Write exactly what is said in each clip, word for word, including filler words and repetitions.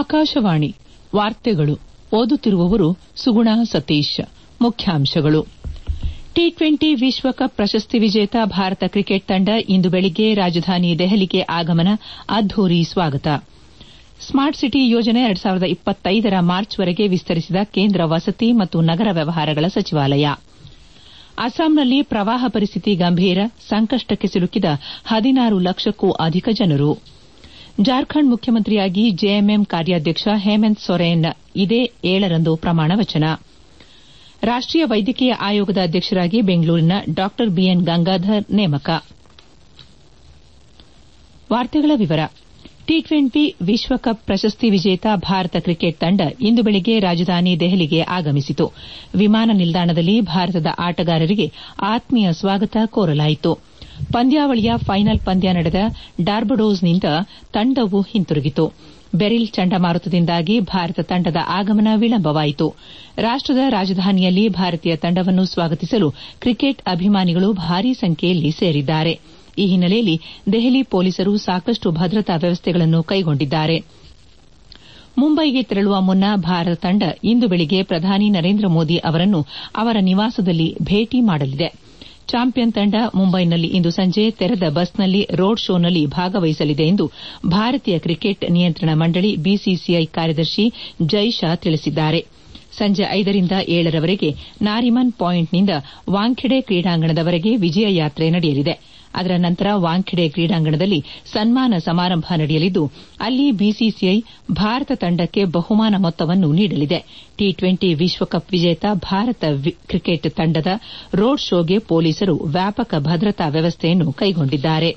ಆಕಾಶವಾಣಿ ವಾರ್ತೆಗಳು ಓದುತ್ತಿರುವವರು ಸುಗುಣಾ ಸತೀಶ್. ಮುಖ್ಯಾಂಶಗಳು. ಟಿ ಟ್ವೆಂಟಿ ವಿಶ್ವಕಪ್ ಪ್ರಶಸ್ತಿ ವಿಜೇತ ಭಾರತ ಕ್ರಿಕೆಟ್ ತಂಡ ಇಂದು ಬೆಳಿಗ್ಗೆ ರಾಜಧಾನಿ ದೆಹಲಿಗೆ ಆಗಮನ, ಅದ್ದೂರಿ ಸ್ವಾಗತ. ಸ್ಮಾರ್ಟ್ ಸಿಟಿ ಯೋಜನೆ ಎರಡು ಸಾವಿರದ ಇಪ್ಪತ್ತೈದರ ಮಾರ್ಚ್ವರೆಗೆ ವಿಸ್ತರಿಸಿದ ಕೇಂದ್ರ ವಸತಿ ಮತ್ತು ನಗರ ವ್ಯವಹಾರಗಳ ಸಚಿವಾಲಯ. ಅಸ್ಸಾಂನಲ್ಲಿ ಪ್ರವಾಹ ಪರಿಸ್ಥಿತಿ ಗಂಭೀರ, ಸಂಕಷ್ಟಕ್ಕೆ ಸಿಲುಕಿದ ಹದಿನಾರು ಲಕ್ಷಕ್ಕೂ ಅಧಿಕ ಜನರು. ಜಾರ್ಖಂಡ್ ಮುಖ್ಯಮಂತ್ರಿಯಾಗಿ ಜೆಎಂಎಂ ಕಾರ್ಯಾಧ್ಯಕ್ಷ ಹೇಮಂತ್ ಸೊರೇನ್ ಇದೇ ಏಳರಂದು ಪ್ರಮಾಣ ವಚನ. ರಾಷ್ಟೀಯ ವೈದ್ಯಕೀಯ ಆಯೋಗದ ಅಧ್ಯಕ್ಷರಾಗಿ ಬೆಂಗಳೂರಿನ ಡಾ ಬಿಎನ್ ಗಂಗಾಧರ್ ನೇಮಕ. ಟಿ ಟ್ವೆಂಟಿ ವಿಶ್ವಕಪ್ ಪ್ರಶಸ್ತಿ ವಿಜೇತ ಭಾರತ ಕ್ರಿಕೆಟ್ ತಂಡ ಇಂದು ಬೆಳಿಗ್ಗೆ ರಾಜಧಾನಿ ದೆಹಲಿಗೆ ಆಗಮಿಸಿತು. ವಿಮಾನ ನಿಲ್ದಾಣದಲ್ಲಿ ಭಾರತದ ಆಟಗಾರರಿಗೆ ಆತ್ಮೀಯ ಸ್ವಾಗತ ಕೋರಲಾಯಿತು. ಪಂದ್ಯಾವಳಿಯ ಫೈನಲ್ ಪಂದ್ಯ ನಡೆದ ಬಾರ್ಬಡೋಸ್ನಿಂದ ತಂಡವು ಹಿಂತಿರುಗಿತು. ಬೆರಿಲ್ ಚಂಡಮಾರುತದಿಂದಾಗಿ ಭಾರತ ತಂಡದ ಆಗಮನ ವಿಳಂಬವಾಯಿತು. ರಾಷ್ಟದ ರಾಜಧಾನಿಯಲ್ಲಿ ಭಾರತೀಯ ತಂಡವನ್ನು ಸ್ವಾಗತಿಸಲು ಕ್ರಿಕೆಟ್ ಅಭಿಮಾನಿಗಳು ಭಾರೀ ಸಂಖ್ಯೆಯಲ್ಲಿ ಸೇರಿದ್ದಾರೆ. ಈ ಹಿನ್ನೆಲೆಯಲ್ಲಿ ದೆಹಲಿ ಪೊಲೀಸರು ಸಾಕಷ್ಟು ಭದ್ರತಾ ವ್ಯವಸ್ಥೆಗಳನ್ನು ಕೈಗೊಂಡಿದ್ದಾರೆ. ಮುಂಬೈಗೆ ತೆರಳುವ ಮುನ್ನ ಭಾರತ ತಂಡ ಇಂದು ಬೆಳಿಗ್ಗೆ ಪ್ರಧಾನಿ ನರೇಂದ್ರ ಮೋದಿ ಅವರನ್ನು ಅವರ ನಿವಾಸದಲ್ಲಿ ಭೇಟಿ ಮಾಡಲಿದೆ. ಚಾಂಪಿಯನ್ ತಂಡ ಮುಂಬೈನಲ್ಲಿ ಇಂದು ಸಂಜೆ ತೆರೆದ ಬಸ್ನಲ್ಲಿ ರೋಡ್ ಶೋನಲ್ಲಿ ಭಾಗವಹಿಸಲಿದೆ ಎಂದು ಭಾರತೀಯ ಕ್ರಿಕೆಟ್ ನಿಯಂತ್ರಣ ಮಂಡಳಿ ಬಿಸಿಸಿಐ ಕಾರ್ಯದರ್ಶಿ ಜೈಶಾ ತಿಳಿಸಿದ್ದಾರೆ. ಸಂಜೆ ಐದರಿಂದ ಏಳರವರೆಗೆ ನಾರಿಮನ್ ಪಾಯಿಂಟ್ನಿಂದ ವಾಂಖೆಡೆ ಕ್ರೀಡಾಂಗಣದವರೆಗೆ ವಿಜಯ ಯಾತ್ರೆ ನಡೆಯಲಿದೆ. ಅದರ ನಂತರ ವಾಂಖೆಡೆ ಕ್ರೀಡಾಂಗಣದಲ್ಲಿ ಸನ್ಮಾನ ಸಮಾರಂಭ ನಡೆಯಲಿದ್ದು, ಅಲ್ಲಿ ಬಿಸಿಸಿಐ ಭಾರತ ತಂಡಕ್ಕೆ ಬಹುಮಾನ ಮೊತ್ತವನ್ನು ನೀಡಲಿದೆ. ಟಿ ಟ್ವೆಂಟಿ ವಿಶ್ವಕಪ್ ವಿಜೇತ ಭಾರತ ಕ್ರಿಕೆಟ್ ತಂಡದ ರೋಡ್ ಶೋಗೆ ಪೊಲೀಸರು ವ್ಯಾಪಕ ಭದ್ರತಾ ವ್ಯವಸ್ಥೆಯನ್ನು ಕೈಗೊಂಡಿದ್ದಾರೆ.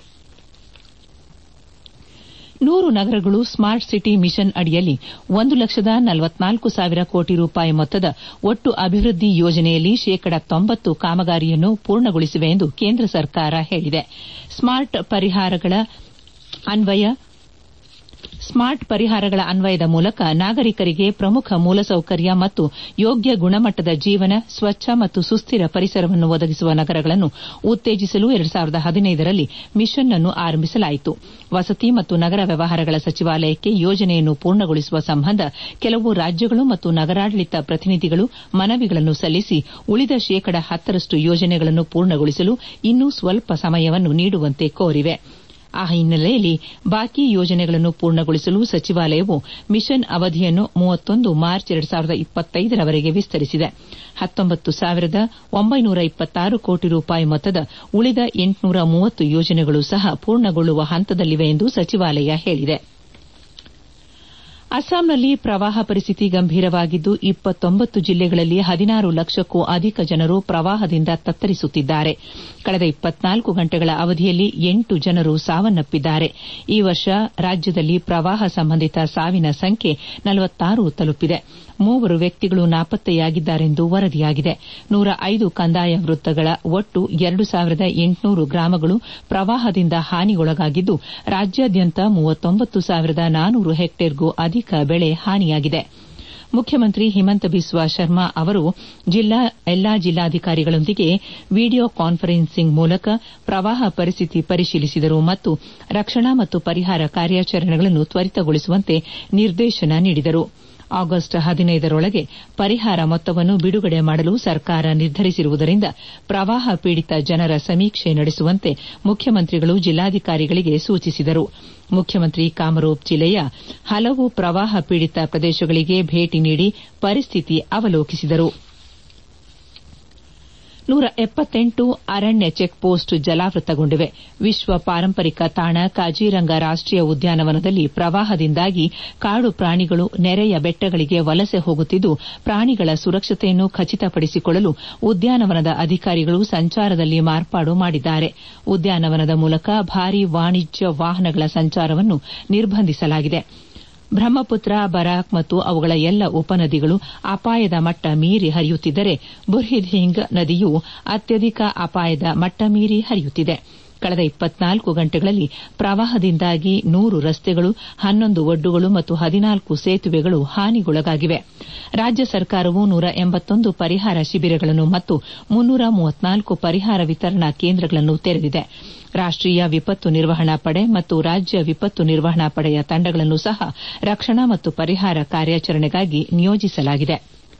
ನೂರು ನಗರಗಳು ಸ್ಮಾರ್ಟ್ ಸಿಟಿ ಮಿಷನ್ ಅಡಿಯಲ್ಲಿ ಒಂದು ಲಕ್ಷದ ನಲವತ್ನಾಲ್ಕು ಸಾವಿರ ಕೋಟಿ ರೂಪಾಯಿ ಮೊತ್ತದ ಒಟ್ಟು ಅಭಿವೃದ್ಧಿ ಯೋಜನೆಯಲ್ಲಿ ಶೇಕಡ ತೊಂಬತ್ತು ಕಾಮಗಾರಿಯನ್ನು ಪೂರ್ಣಗೊಳಿಸಿವೆ ಎಂದು ಕೇಂದ್ರ ಸರ್ಕಾರ ಹೇಳಿದೆ. ಸ್ಮಾರ್ಟ್ ಪರಿಹಾರಗಳ ಅನ್ವಯ ಸ್ಮಾರ್ಟ್ ಪರಿಹಾರಗಳ ಅನ್ವಯದ ಮೂಲಕ ನಾಗರಿಕರಿಗೆ ಪ್ರಮುಖ ಮೂಲಸೌಕರ್ಯ ಮತ್ತು ಯೋಗ್ಯ ಗುಣಮಟ್ಟದ ಜೀವನ, ಸ್ವಚ್ಛ ಮತ್ತು ಸುಸ್ಥಿರ ಪರಿಸರವನ್ನು ಒದಗಿಸುವ ನಗರಗಳನ್ನು ಉತ್ತೇಜಿಸಲು ಎರಡು ಸಾವಿರದ ಹದಿನೈದರಲ್ಲಿ ಮಿಷನ್ ಅನ್ನು ಆರಂಭಿಸಲಾಯಿತು. ವಸತಿ ಮತ್ತು ನಗರ ವ್ಯವಹಾರಗಳ ಸಚಿವಾಲಯಕ್ಕೆ ಯೋಜನೆಯನ್ನು ಪೂರ್ಣಗೊಳಿಸುವ ಸಂಬಂಧ ಕೆಲವು ರಾಜ್ಯಗಳು ಮತ್ತು ನಗರಾಡಳಿತ ಪ್ರತಿನಿಧಿಗಳು ಮನವಿಗಳನ್ನು ಸಲ್ಲಿಸಿ ಉಳಿದ ಶೇಕಡ ಹತ್ತರಷ್ಟು ಯೋಜನೆಗಳನ್ನು ಪೂರ್ಣಗೊಳಿಸಲು ಇನ್ನೂ ಸ್ವಲ್ಪ ಸಮಯವನ್ನು ನೀಡುವಂತೆ ಕೋರಿವೆ. ಆ ಹಿನ್ನೆಲೆಯಲ್ಲಿ ಬಾಕಿ ಯೋಜನೆಗಳನ್ನು ಪೂರ್ಣಗೊಳಿಸಲು ಸಚಿವಾಲಯವು ಮಿಷನ್ ಅವಧಿಯನ್ನು ಮೂವತ್ತೊಂದು ಮಾರ್ಚ್ ಎರಡು ಸಾವಿರದ ಇಪ್ಪತ್ತೈದರವರೆಗೆ ವಿಸ್ತರಿಸಿದೆ. ಹತ್ತೊಂಬತ್ತು ಸಾವಿರದ ಒಂಬೈನೂರ ಇಪ್ಪತ್ತಾರು ಕೋಟಿ ರೂಪಾಯಿ ಮೊತ್ತದ ಉಳಿದ ಎಂಟುನೂರ ಮೂವತ್ತು ಯೋಜನೆಗಳು ಸಹ ಪೂರ್ಣಗೊಳ್ಳುವ ಹಂತದಲ್ಲಿವೆ ಎಂದು ಸಚಿವಾಲಯ ಹೇಳಿದೆ. ಅಸ್ಸಾಂನಲ್ಲಿ ಪ್ರವಾಹ ಪರಿಸ್ಥಿತಿ ಗಂಭೀರವಾಗಿದ್ದು, ಇಪ್ಪತ್ತೊಂಬತ್ತು ಜಿಲ್ಲೆಗಳಲ್ಲಿ ಹದಿನಾರು ಲಕ್ಷಕ್ಕೂ ಅಧಿಕ ಜನರು ಪ್ರವಾಹದಿಂದ ತತ್ತರಿಸುತ್ತಿದ್ದಾರೆ. ಕಳೆದ ಇಪ್ಪತ್ನಾಲ್ಕು ಗಂಟೆಗಳ ಅವಧಿಯಲ್ಲಿ ಎಂಟು ಜನರು ಸಾವನ್ನಪ್ಪಿದ್ದಾರೆ. ಈ ವರ್ಷ ರಾಜ್ಯದಲ್ಲಿ ಪ್ರವಾಹ ಸಂಬಂಧಿತ ಸಾವಿನ ಸಂಖ್ಯೆ ನಲವತ್ತಾರು ತಲುಪಿದೆ. ಮೂವರು ವ್ಯಕ್ತಿಗಳು ನಾಪತ್ತೆಯಾಗಿದ್ದಾರೆಂದು ವರದಿಯಾಗಿದೆ. ನೂರ ಐದು ಕಂದಾಯ ವೃತ್ತಗಳ ಒಟ್ಟು ಎರಡು ಸಾವಿರದ ಎಂಟುನೂರು ಗ್ರಾಮಗಳು ಪ್ರವಾಹದಿಂದ ಹಾನಿಗೊಳಗಾಗಿದ್ದು, ರಾಜ್ಯಾದ್ಯಂತ ಮೂವತ್ತೊಂಬತ್ತು ಸಾವಿರದ ನಾನೂರು ಹೆಕ್ಟೇರ್ಗೂ ಅಧಿಕ ಬೆಳೆ ಹಾನಿಯಾಗಿದೆ. ಮುಖ್ಯಮಂತ್ರಿ ಹಿಮಂತ ಬಿಸ್ವಾ ಶರ್ಮಾ ಅವರು ಎಲ್ಲಾ ಜಿಲ್ಲಾಧಿಕಾರಿಗಳೊಂದಿಗೆ ವಿಡಿಯೋ ಕಾನ್ಫರೆನ್ಸಿಂಗ್ ಮೂಲಕ ಪ್ರವಾಹ ಪರಿಸ್ಥಿತಿ ಪರಿಶೀಲಿಸಿದರು ಮತ್ತು ರಕ್ಷಣಾ ಮತ್ತು ಪರಿಹಾರ ಕಾರ್ಯಾಚರಣೆಗಳನ್ನು ತ್ವರಿತಗೊಳಿಸುವಂತೆ ನಿರ್ದೇಶನ ನೀಡಿದರು. ಆಗಸ್ಟ್ ಹದಿನೈದರೊಳಗೆ ಪರಿಹಾರ ಮೊತ್ತವನ್ನು ಬಿಡುಗಡೆ ಮಾಡಲು ಸರ್ಕಾರ ನಿರ್ಧರಿಸಿರುವುದರಿಂದ ಪ್ರವಾಹ ಪೀಡಿತ ಜನರ ಸಮೀಕ್ಷೆ ನಡೆಸುವಂತೆ ಮುಖ್ಯಮಂತ್ರಿಗಳು ಜಿಲ್ಲಾಧಿಕಾರಿಗಳಿಗೆ ಸೂಚಿಸಿದರು. ಮುಖ್ಯಮಂತ್ರಿ ಕಾಮರೂಪ್ ಜಿಲ್ಲೆಯ ಹಲವು ಪ್ರವಾಹ ಪೀಡಿತ ಪ್ರದೇಶಗಳಿಗೆ ಭೇಟಿ ನೀಡಿ ಪರಿಸ್ಥಿತಿ ಅವಲೋಕಿಸಿದರು. ನೂರ ಎಪ್ಪತ್ತೆಂಟು ಅರಣ್ಯ ಚೆಕ್ ಪೋಸ್ಟ್ ಜಲಾವೃತಗೊಂಡಿವೆ. ವಿಶ್ವ ಪಾರಂಪರಿಕ ತಾಣ ಕಾಜಿರಂಗ ರಾಷ್ಟೀಯ ಉದ್ಯಾನವನದಲ್ಲಿ ಪ್ರವಾಹದಿಂದಾಗಿ ಕಾಡು ಪ್ರಾಣಿಗಳು ನೆರೆಯ ಬೆಟ್ಟಗಳಿಗೆ ವಲಸೆ ಹೋಗುತ್ತಿದ್ದು, ಪ್ರಾಣಿಗಳ ಸುರಕ್ಷತೆಯನ್ನು ಖಚಿತಪಡಿಸಿಕೊಳ್ಳಲು ಉದ್ಯಾನವನದ ಅಧಿಕಾರಿಗಳು ಸಂಚಾರದಲ್ಲಿ ಮಾರ್ಪಾಡು ಮಾಡಿದ್ದಾರೆ. ಉದ್ಯಾನವನದ ಮೂಲಕ ಭಾರೀ ವಾಣಿಜ್ಯ ವಾಹನಗಳ ಸಂಚಾರವನ್ನು ನಿರ್ಬಂಧಿಸಲಾಗಿದೆ. ಬ್ರಹ್ಮಪುತ್ರ, ಬರಾಕ್ ಮತ್ತು ಅವುಗಳ ಎಲ್ಲ ಉಪನದಿಗಳು ಅಪಾಯದ ಮಟ್ಟ ಮೀರಿ ಹರಿಯುತ್ತಿದ್ದರೆ, ಬುರ್ಹಿದ್ರಿಂಗ್ ನದಿಯೂ ಅತ್ಯಧಿಕ ಅಪಾಯದ ಮಟ್ಟ ಮೀರಿ ಹರಿಯುತ್ತಿದೆ. ಕಳೆದ ಇಪ್ಪತ್ನಾಲ್ಕು ಗಂಟೆಗಳಲ್ಲಿ ಪ್ರವಾಹದಿಂದಾಗಿ ನೂರು ರಸ್ತೆಗಳು ಹನ್ನೊಂದು ಒಡ್ಡುಗಳು ಮತ್ತು ಹದಿನಾಲ್ಕು ಸೇತುವೆಗಳು ಹಾನಿಗೊಳಗಾಗಿವೆ. ರಾಜ್ಯ ಸರ್ಕಾರವು ನೂರ ಎಂಬತ್ತೊಂದು ಪರಿಹಾರ ಶಿಬಿರಗಳನ್ನು ಮತ್ತು ಮುನ್ನೂರ ಮೂವತ್ನಾಲ್ಕು ಪರಿಹಾರ ವಿತರಣಾ ಕೇಂದ್ರಗಳನ್ನು ತೆರೆದಿದೆ. ರಾಷ್ಟೀಯ ವಿಪತ್ತು ನಿರ್ವಹಣಾ ಪಡೆ ಮತ್ತು ರಾಜ್ಯ ವಿಪತ್ತು ನಿರ್ವಹಣಾ ಪಡೆಯ ತಂಡಗಳನ್ನು ಸಹ ರಕ್ಷಣಾ ಮತ್ತು ಪರಿಹಾರ ಕಾರ್ಯಾಚರಣೆಗಾಗಿ ನಿಯೋಜಿಸಲಾಗಿದೆ.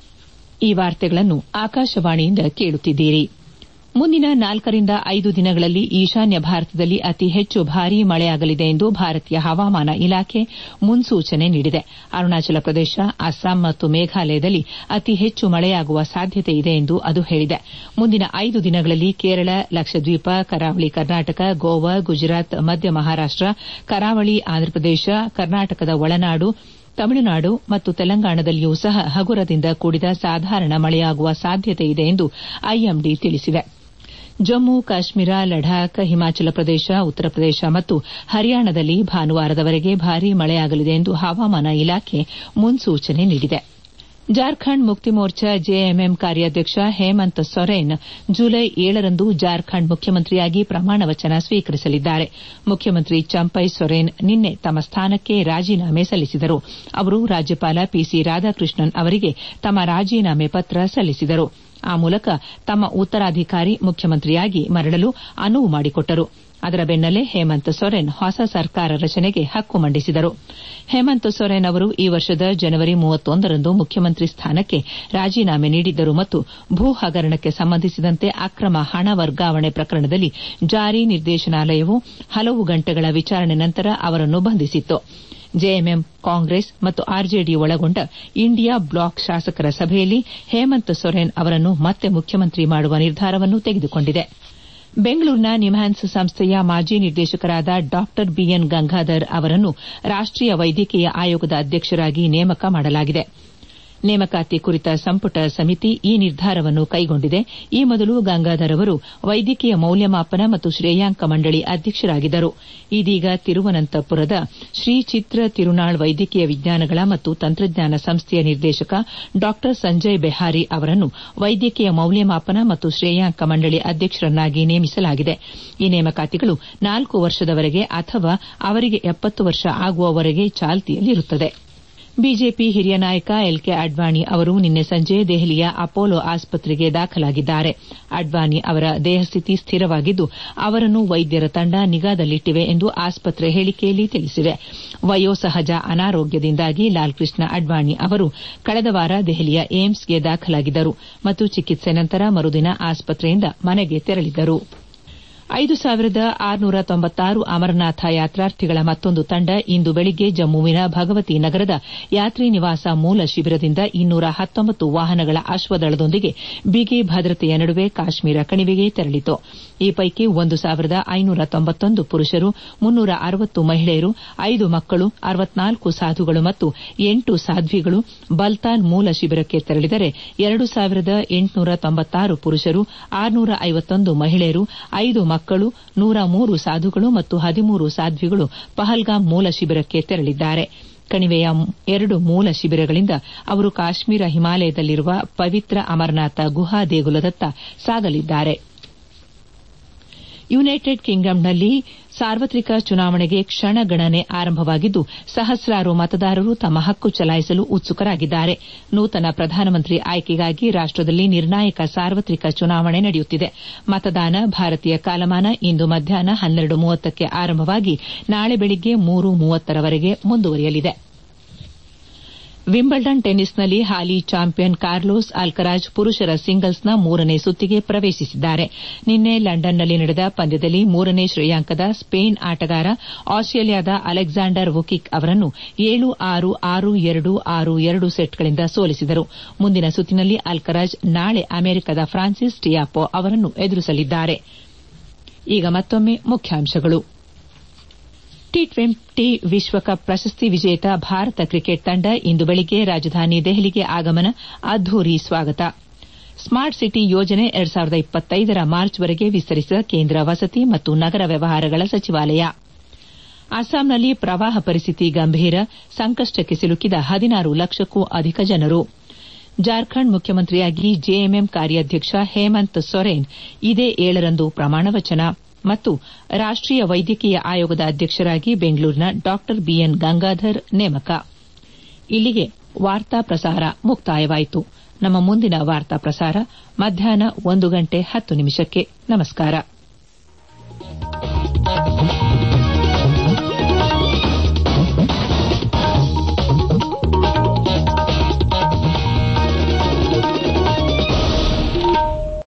ಈ ವಾರ್ತೆಗಳನ್ನು ಆಕಾಶವಾಣಿಯಿಂದ ಕೇಳುತ್ತಿದ್ದೀರಿ. ಮುಂದಿನ ನಾಲ್ಕರಿಂದ ಐದು ದಿನಗಳಲ್ಲಿ ಈಶಾನ್ಯ ಭಾರತದಲ್ಲಿ ಅತಿ ಹೆಚ್ಚು ಭಾರೀ ಮಳೆಯಾಗಲಿದೆ ಎಂದು ಭಾರತೀಯ ಹವಾಮಾನ ಇಲಾಖೆ ಮುನ್ಸೂಚನೆ ನೀಡಿದೆ. ಅರುಣಾಚಲ ಪ್ರದೇಶ, ಅಸ್ಸಾಂ ಮತ್ತು ಮೇಘಾಲಯದಲ್ಲಿ ಅತಿ ಹೆಚ್ಚು ಮಳೆಯಾಗುವ ಸಾಧ್ಯತೆ ಇದೆ ಎಂದು ಅದು ಹೇಳಿದೆ. ಮುಂದಿನ ಐದು ದಿನಗಳಲ್ಲಿ ಕೇರಳ, ಲಕ್ಷದ್ವೀಪ, ಕರಾವಳಿ ಕರ್ನಾಟಕ, ಗೋವಾ, ಗುಜರಾತ್, ಮಧ್ಯ ಮಹಾರಾಷ್ಟ, ಕರಾವಳಿ ಆಂಧ್ರಪ್ರದೇಶ, ಕರ್ನಾಟಕದ ಒಳನಾಡು, ತಮಿಳುನಾಡು ಮತ್ತು ತೆಲಂಗಾಣದಲ್ಲಿಯೂ ಸಹ ಹಗುರದಿಂದ ಕೂಡಿದ ಸಾಧಾರಣ ಮಳೆಯಾಗುವ ಸಾಧ್ಯತೆ ಇದೆ ಎಂದು ಐಎಂಡಿ ತಿಳಿಸಿದೆ. ಜಮ್ಮು ಕಾಶ್ಮೀರ, ಲಡಾಖ್, ಹಿಮಾಚಲ ಪ್ರದೇಶ, ಉತ್ತರ ಪ್ರದೇಶ ಮತ್ತು ಹರಿಯಾಣದಲ್ಲಿ ಭಾನುವಾರದವರೆಗೆ ಭಾರೀ ಮಳೆಯಾಗಲಿದೆ ಎಂದು ಹವಾಮಾನ ಇಲಾಖೆ ಮುನ್ಸೂಚನೆ ನೀಡಿದೆ. ಜಾರ್ಖಂಡ್ ಮುಕ್ತಿ ಮೋರ್ಚಾ ಜೆಎಂಎಂ ಕಾರ್ಯಾಧ್ಯಕ್ಷ ಹೇಮಂತ್ ಸೊರೇನ್ ಜುಲೈ ಏಳರಂದು ಜಾರ್ಖಂಡ್ ಮುಖ್ಯಮಂತ್ರಿಯಾಗಿ ಪ್ರಮಾಣ ವಚನ ಸ್ವೀಕರಿಸಲಿದ್ದಾರೆ. ಮುಖ್ಯಮಂತ್ರಿ ಚಂಪೈ ಸೊರೇನ್ ನಿನ್ನೆ ತಮ್ಮ ಸ್ಥಾನಕ್ಕೆ ರಾಜೀನಾಮೆ ಸಲ್ಲಿಸಿದರು. ಅವರು ರಾಜ್ಯಪಾಲ ಪಿಸಿ ರಾಧಾಕೃಷ್ಣನ್ ಅವರಿಗೆ ತಮ್ಮ ರಾಜೀನಾಮೆ ಪತ್ರ ಸಲ್ಲಿಸಿದರು. ಆ ಮೂಲಕ ತಮ್ಮ ಉತ್ತರಾಧಿಕಾರಿ ಮುಖ್ಯಮಂತ್ರಿಯಾಗಿ ಮರಳಲು ಅನುವು ಮಾಡಿಕೊಟ್ಟರು. ಅದರ ಬೆನ್ನಲ್ಲೇ ಹೇಮಂತ್ ಸೊರೇನ್ ಹೊಸ ಸರ್ಕಾರ ರಚನೆಗೆ ಹಕ್ಕು ಮಂಡಿಸಿದರು. ಹೇಮಂತ್ ಸೊರೇನ್ ಅವರು ಈ ವರ್ಷದ ಜನವರಿ ಮೂವತ್ತೊಂದರಂದು ಮುಖ್ಯಮಂತ್ರಿ ಸ್ಥಾನಕ್ಕೆ ರಾಜೀನಾಮೆ ನೀಡಿದ್ದರು ಮತ್ತು ಭೂ ಹಗರಣಕ್ಕೆ ಸಂಬಂಧಿಸಿದಂತೆ ಅಕ್ರಮ ಹಣ ವರ್ಗಾವಣೆ ಪ್ರಕರಣದಲ್ಲಿ ಜಾರಿ ನಿರ್ದೇಶನಾಲಯವು ಹಲವು ಗಂಟೆಗಳ ವಿಚಾರಣೆ ನಂತರ ಅವರನ್ನು ಬಂಧಿಸಿತ್ತು. ಜೆಎಂಎಂ, ಕಾಂಗ್ರೆಸ್ ಮತ್ತು ಆರ್ಜೆಡಿ ಒಳಗೊಂಡ ಇಂಡಿಯಾ ಬ್ಲಾಕ್ ಶಾಸಕರ ಸಭೆಯಲ್ಲಿ ಹೇಮಂತ್ ಸೊರೇನ್ ಅವರನ್ನು ಮತ್ತೆ ಮುಖ್ಯಮಂತ್ರಿ ಮಾಡುವ ನಿರ್ಧಾರವನ್ನು ತೆಗೆದುಕೊಂಡಿದೆ. ಬೆಂಗಳೂರಿನ ನಿಮ್ಹಾನ್ಸ್ ಸಂಸ್ಥೆಯ ಮಾಜಿ ನಿರ್ದೇಶಕರಾದ ಡಾ ಬಿಎನ್ ಗಂಗಾಧರ್ ಅವರನ್ನು ರಾಷ್ಟೀಯ ವೈದ್ಯಕೀಯ ಆಯೋಗದ ಅಧ್ಯಕ್ಷರಾಗಿ ನೇಮಕ ಮಾಡಲಾಗಿದೆ. ನೇಮಕಾತಿ ಕುರಿತ ಸಂಪುಟ ಸಮಿತಿ ಈ ನಿರ್ಧಾರವನ್ನು ಕೈಗೊಂಡಿದೆ. ಈ ಮೊದಲು ಗಂಗಾಧರ್ ಅವರು ವೈದ್ಯಕೀಯ ಮೌಲ್ಯಮಾಪನ ಮತ್ತು ಶ್ರೇಯಾಂಕ ಮಂಡಳಿ ಅಧ್ಯಕ್ಷರಾಗಿದ್ದರು. ಇದೀಗ ತಿರುವನಂತಪುರದ ಶ್ರೀ ಚಿತ್ರ ತಿರುನಾಳ್ ವೈದ್ಯಕೀಯ ವಿಜ್ಞಾನಗಳ ಮತ್ತು ತಂತ್ರಜ್ಞಾನ ಸಂಸ್ಥೆಯ ನಿರ್ದೇಶಕ ಡಾ ಸಂಜಯ್ ಬೆಹಾರಿ ಅವರನ್ನು ವೈದ್ಯಕೀಯ ಮೌಲ್ಯಮಾಪನ ಮತ್ತು ಶ್ರೇಯಾಂಕ ಮಂಡಳಿ ಅಧ್ಯಕ್ಷರನ್ನಾಗಿ ನೇಮಿಸಲಾಗಿದೆ. ಈ ನೇಮಕಾತಿಗಳು ನಾಲ್ಕು ವರ್ಷದವರೆಗೆ ಅಥವಾ ಅವರಿಗೆ ಎಪ್ಪತ್ತು ವರ್ಷ ಆಗುವವರೆಗೆ ಚಾಲ್ತಿಯಲ್ಲಿರುತ್ತದೆ. ಬಿಜೆಪಿ ಹಿರಿಯ ನಾಯಕ ಎಲ್ ಕೆ ಅಡ್ವಾಣಿ ಅವರು ನಿನ್ನೆ ಸಂಜೆ ದೆಹಲಿಯ ಅಪೋಲೋ ಆಸ್ಪತ್ರೆಗೆ ದಾಖಲಾಗಿದ್ದಾರೆ. ಅಡ್ವಾಣಿ ಅವರ ದೇಹಸ್ಥಿತಿ ಸ್ಥಿರವಾಗಿದ್ದು ಅವರನ್ನು ವೈದ್ಯರ ತಂಡ ನಿಗಾದಲ್ಲಿಟ್ಟಿವೆ ಎಂದು ಆಸ್ಪತ್ರೆ ಹೇಳಿಕೆಯಲ್ಲಿ ತಿಳಿಸಿದೆ. ವಯೋಸಹಜ ಅನಾರೋಗ್ಯದಿಂದಾಗಿ ಲಾಲ್ಕೃಷ್ಣ ಅಡ್ವಾಣಿ ಅವರು ಕಳೆದ ವಾರ ದೆಹಲಿಯ ಏಮ್ಸ್ಗೆ ದಾಖಲಾಗಿದ್ದರು ಮತ್ತು ಚಿಕಿತ್ಸೆ ನಂತರ ಮರುದಿನ ಆಸ್ಪತ್ರೆಯಿಂದ ಮನೆಗೆ ತೆರಳಿದ್ದರು. ಐದು ಸಾವಿರದ ಆರುನೂರ ತೊಂಬತ್ತಾರು ಅಮರನಾಥ ಯಾತ್ರಾರ್ಥಿಗಳ ಮತ್ತೊಂದು ತಂಡ ಇಂದು ಬೆಳಿಗ್ಗೆ ಜಮ್ಮುವಿನ ಭಗವತಿ ನಗರದ ಯಾತ್ರಿ ನಿವಾಸ ಮೂಲ ಶಿಬಿರದಿಂದ ಇನ್ನೂರ ಹತ್ತೊಂಬತ್ತು ವಾಹನಗಳ ಅಶ್ವದಳದೊಂದಿಗೆ ಬಿಗಿ ಭದ್ರತೆಯ ನಡುವೆ ಕಾಶ್ಮೀರ ಕಣಿವೆಗೆ ತೆರಳಿತು. ಈ ಪೈಕಿ ಒಂದು ಸಾವಿರದ ಐನೂರ ತೊಂಬತ್ತೊಂದು ಪುರುಷರು, ಮುನ್ನೂರ ಅರವತ್ತು ಮಹಿಳೆಯರು, ಐದು ಮಕ್ಕಳು, ಅರವತ್ನಾಲ್ಕು ಸಾಧುಗಳು ಮತ್ತು ಎಂಟು ಸಾಧ್ವಿಗಳು ಬಲ್ತಾಲ್ ಮೂಲ ಶಿಬಿರಕ್ಕೆ ತೆರಳಿದರೆ ಎರಡು ಸಾವಿರದ ಎಂಟುನೂರ ತೊಂಬತ್ತಾರು ಪುರುಷರು, ಆರುನೂರ ಐವತ್ತೊಂದು ಮಹಿಳೆಯರು, ಐದು ಮಕ್ಕಳು, ನೂರ ಮೂರು ಸಾಧುಗಳು ಮತ್ತು ಹದಿಮೂರು ಸಾಧ್ವಿಗಳು ಪಹಲ್ಗಾಮ್ ಮೂಲ ಶಿಬಿರಕ್ಕೆ ತೆರಳಿದ್ದಾರೆ. ಕಣಿವೆಯ ಎರಡು ಮೂಲ ಶಿಬಿರಗಳಿಂದ ಅವರು ಕಾಶ್ಮೀರ ಹಿಮಾಲಯದಲ್ಲಿರುವ ಪವಿತ್ರ ಅಮರನಾಥ ಗುಹಾ ದೇಗುಲದತ್ತ ಸಾಗಲಿದ್ದಾರೆ. ಯುನೈಟೆಡ್ ಕಿಂಗ್ಡಂನಲ್ಲಿ ಸಾರ್ವತ್ರಿಕ ಚುನಾವಣೆಗೆ ಕ್ಷಣಗಣನೆ ಆರಂಭವಾಗಿದ್ದು ಸಹಸ್ರಾರು ಮತದಾರರು ತಮ್ಮ ಹಕ್ಕು ಚಲಾಯಿಸಲು ಉತ್ಸುಕರಾಗಿದ್ದಾರೆ. ನೂತನ ಪ್ರಧಾನಮಂತ್ರಿ ಆಯ್ಕೆಗಾಗಿ ರಾಷ್ಟದಲ್ಲಿ ನಿರ್ಣಾಯಕ ಸಾರ್ವತ್ರಿಕ ಚುನಾವಣೆ ನಡೆಯುತ್ತಿದೆ. ಮತದಾನ ಭಾರತೀಯ ಕಾಲಮಾನ ಇಂದು ಮಧ್ಯಾಹ್ನ ಹನ್ನೆರಡು ಮೂವತ್ತಕ್ಕೆ ಆರಂಭವಾಗಿ ನಾಳೆ ಬೆಳಿಗ್ಗೆ ಮೂರು ಮೂವತ್ತರವರೆಗೆ ಮುಂದುವರಿಯಲಿದೆ. ವಿಂಬಲ್ಡನ್ ಟೆನ್ನಿಸ್ನಲ್ಲಿ ಹಾಲಿ ಚಾಂಪಿಯನ್ ಕಾರ್ಲೋಸ್ ಅಲ್ಕರಾಜ್ ಪುರುಷರ ಸಿಂಗಲ್ಸ್ನ ಮೂರನೇ ಸುತ್ತಿಗೆ ಪ್ರವೇಶಿಸಿದ್ದಾರೆ. ನಿನ್ನೆ ಲಂಡನ್ನಲ್ಲಿ ನಡೆದ ಪಂದ್ಯದಲ್ಲಿ ಮೂರನೇ ಶ್ರೇಯಾಂಕದ ಸ್ಪೇನ್ ಆಟಗಾರ ಆಸ್ಟ್ರೇಲಿಯಾದ ಅಲೆಕ್ಸಾಂಡರ್ ವುಕಿಕ್ ಅವರನ್ನು ಏಳು ಆರು, ಆರು ಎರಡು, ಆರು ಎರಡು ಸೆಟ್ಗಳಿಂದ ಸೋಲಿಸಿದರು. ಮುಂದಿನ ಸುತ್ತಿನಲ್ಲಿ ಅಲ್ಕರಾಜ್ ನಾಳೆ ಅಮೆರಿಕದ ಫ್ರಾನ್ಸಿಸ್ ಟಿಯಾಪೊ ಅವರನ್ನು ಎದುರಿಸಲಿದ್ದಾರೆ. ಈಗ ಮತ್ತೊಮ್ಮೆ ಮುಖ್ಯಾಂಶಗಳು. ಟಿ ಟ್ವೆಂಟಿ ವಿಶ್ವಕಪ್ ಪ್ರಶಸ್ತಿ ವಿಜೇತ ಭಾರತ ಕ್ರಿಕೆಟ್ ತಂಡ ಇಂದು ಬೆಳಿಗ್ಗೆ ರಾಜಧಾನಿ ದೆಹಲಿಗೆ ಆಗಮನ, ಅದ್ದೂರಿ ಸ್ವಾಗತ. ಸ್ಮಾರ್ಟ್ ಸಿಟಿ ಯೋಜನೆ ಎರಡು ಸಾವಿರದ ಇಪ್ಪತ್ತೈದರ ಮಾರ್ಚ್ವರೆಗೆ ವಿಸ್ತರಿಸಿದ ಕೇಂದ್ರ ವಸತಿ ಮತ್ತು ನಗರ ವ್ಯವಹಾರಗಳ ಸಚಿವಾಲಯ. ಅಸ್ಸಾಂನಲ್ಲಿ ಪ್ರವಾಹ ಪರಿಸ್ಥಿತಿ ಗಂಭೀರ, ಸಂಕಷ್ಟಕ್ಕೆ ಸಿಲುಕಿದ ಹದಿನಾರು ಲಕ್ಷಕ್ಕೂ ಅಧಿಕ ಜನರು. ಜಾರ್ಖಂಡ್ ಮುಖ್ಯಮಂತ್ರಿಯಾಗಿ ಜೆಎಂಎಂ ಕಾರ್ಯಾಧ್ಯಕ್ಷ ಹೇಮಂತ್ ಸೊರೇನ್ ಇದೇ ಏಳರಂದು ಪ್ರಮಾಣವಚನ. ಮತ್ತು ರಾಷ್ಟೀಯ ವೈದ್ಯಕೀಯ ಆಯೋಗದ ಅಧ್ಯಕ್ಷರಾಗಿ ಬೆಂಗಳೂರಿನ ಡಾ ಬಿಎನ್ ಗಂಗಾಧರ್ ನೇಮಕ. ಇಲ್ಲಿಗೆ ವಾರ್ತಾ ಪ್ರಸಾರ ಮುಕ್ತಾಯವಾಯಿತು. ನಮ್ಮ ಮುಂದಿನ ವಾರ್ತಾ ಪ್ರಸಾರ ಮಧ್ಯಾಹ್ನ ಒಂದು ಗಂಟೆ ಹತ್ತು ನಿಮಿಷಕ್ಕೆ. ನಮಸ್ಕಾರ.